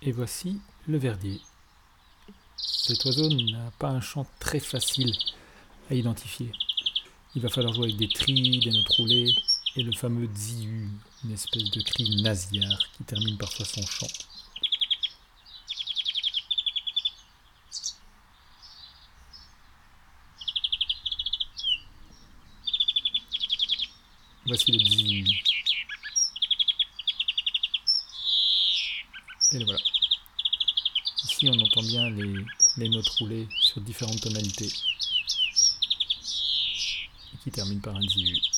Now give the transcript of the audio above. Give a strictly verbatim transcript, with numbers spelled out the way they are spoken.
Et voici le verdier. Cet oiseau n'a pas un chant très facile à identifier. Il va falloir jouer avec des tris, des notes roulées et le fameux ziu, une espèce de cri nasillard qui termine parfois son chant. Voici le ziu. Et le voilà. Ici, on entend bien les, les notes roulées sur différentes tonalités et qui terminent par un ziu.